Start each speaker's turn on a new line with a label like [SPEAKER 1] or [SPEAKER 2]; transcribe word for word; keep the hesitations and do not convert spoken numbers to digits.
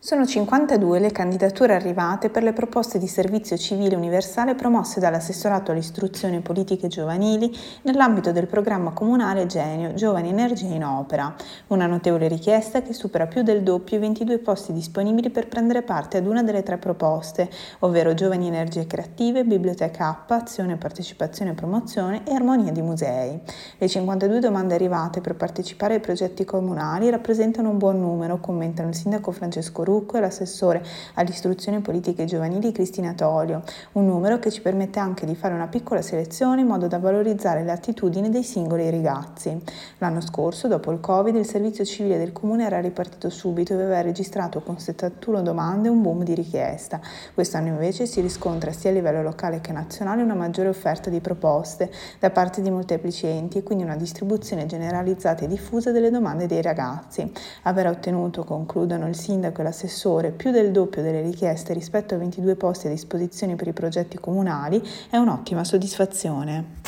[SPEAKER 1] Sono cinquantadue le candidature arrivate per le proposte di servizio civile universale promosse dall'assessorato all'istruzione e politiche giovanili nell'ambito del programma comunale Genio Giovani Energia in Opera. Una notevole richiesta che supera più del doppio i ventidue posti disponibili per prendere parte ad una delle tre proposte, ovvero Giovani Energie Creative, Biblioteca App, Azione, Partecipazione e Promozione e Armonia di Musei. Le cinquantadue domande arrivate per partecipare ai progetti comunali rappresentano un buon numero, commentano il sindaco Francesco Rucco e l'assessore all'istruzione e politiche giovanili Cristina Tolio, un numero che ci permette anche di fare una piccola selezione in modo da valorizzare le attitudini dei singoli ragazzi. L'anno scorso, dopo il Covid, il servizio civile del comune era ripartito subito e aveva registrato con settantuno domande un boom di richiesta. Quest'anno invece si riscontra sia a livello locale che nazionale una maggiore offerta di proposte da parte di molteplici enti e quindi una distribuzione generalizzata e diffusa delle domande dei ragazzi. Aver ottenuto, concludono il sindaco e l'assessore, più del doppio delle richieste rispetto ai ventidue posti a disposizione per i progetti comunali è un'ottima soddisfazione.